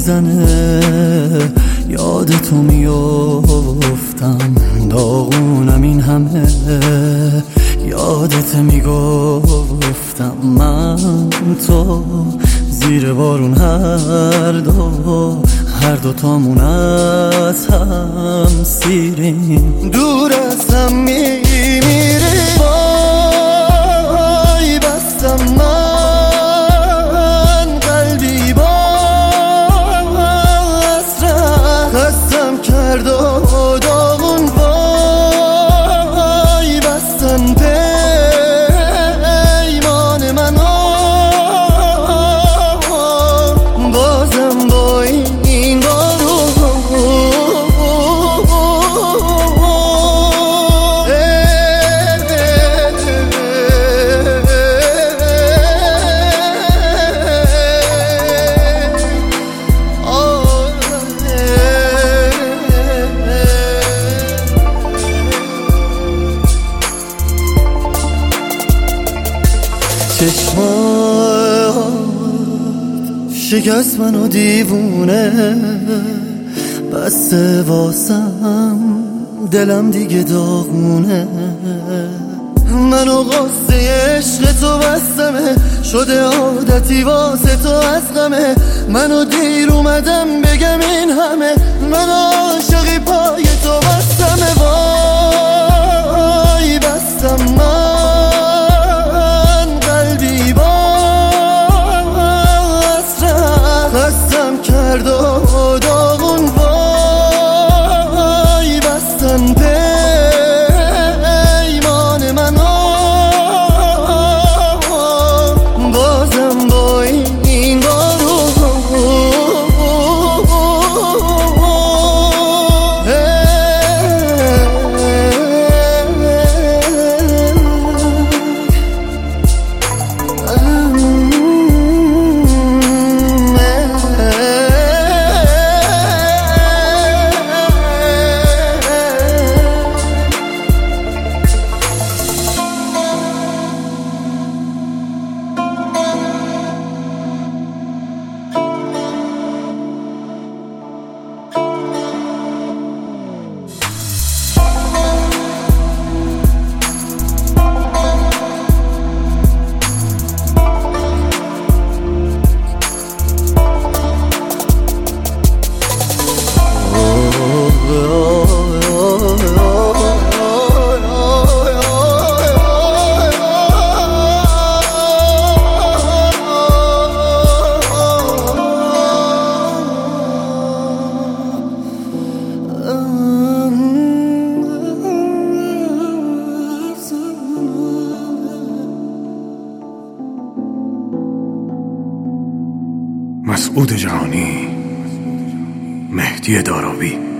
میزنه، یاد تو میافتم، داغونم این همه، یادت میگفتم من تو زیر بارون هر دو تامون از هم سیریم، دور از هم میمیریم. وای بستم من قلبی با حسرت، خستم کرد و داغون. وای بستم پیمان منو، بازم با این بارون. چشمات شکست منو دیوونه، بسته واسم دلم دیگه داغونه، منو قصه عشق تو بستمه، شده عادتی واسه تو از غمه، منو دیر اومدم بگم این همه، من عاشقی پای تو بستمه. وای بستم من قلبی با حسرت، خستم کرد و داغون. وای بستم پیمان منو، بازم با این بارون. مسعود جهانی، مهدی داراوی.